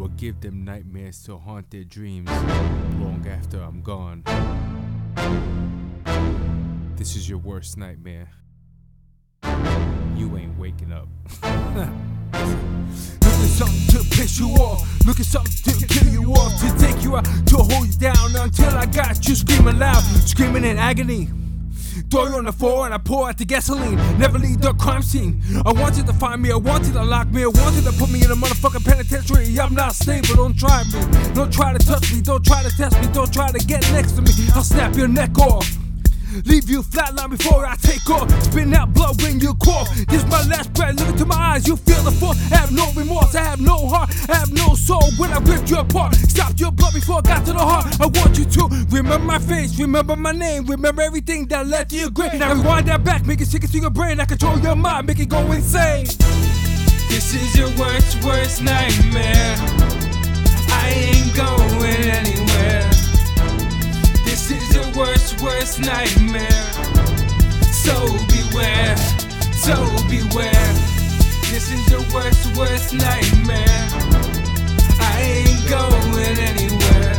give them nightmares to haunt their dreams long after I'm gone. This is your worst nightmare. You ain't waking up. Look at something to piss you off. Look at something to kill you off. To take you out, to hold you down until I got you screaming loud, screaming in agony. Throw you on the floor and I pour out the gasoline. Never leave the crime scene. I wanted to find me, I wanted to lock me, I wanted to put me in a motherfucking penitentiary. I'm not stable, don't try me. Don't try to touch me, don't try to test me, don't try to get next to me. I'll snap your neck off. Leave you flatline before I take off. Spitting out blood when you cough. This my last breath, look into my eyes, you feel the force. I have no remorse, I have no heart, I have no soul. When I ripped you apart, stopped your blood before I got to the heart. I want you to remember my face, remember my name, remember everything that led to your grave. Now rewind that back, make it sink into your brain. I control your mind, make it go insane. This is your worst nightmare. I ain't going anywhere. This is your worst nightmare. So beware, so beware. This is your worst nightmare. I ain't going anywhere.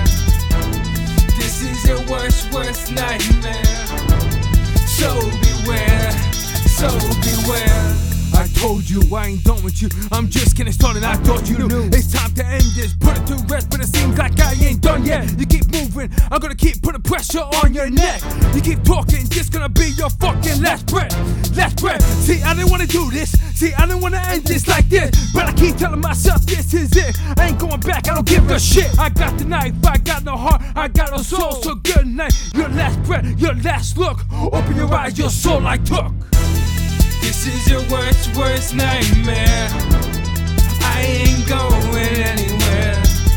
This is your worst nightmare. So beware, so beware. I told you I ain't done with you, I'm just getting started, I thought you knew. It's time to end this, put it to rest, but it seems like I ain't done yet. You keep moving, I'm gonna keep putting pressure on your neck. You keep talking, this gonna be your fucking last breath. Last breath. See, I didn't wanna do this, see, I didn't wanna end this like this, but I keep telling myself this is it. I ain't going back, I don't give a shit. I got the knife, I got no heart, I got no soul. So good night, your last breath, your last look. Open your eyes, your soul I took. This is your worst nightmare. I ain't going anywhere.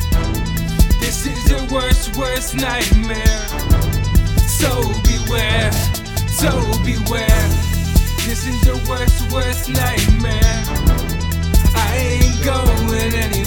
This is your worst nightmare. So beware, so beware. This is your worst nightmare. I ain't going anywhere.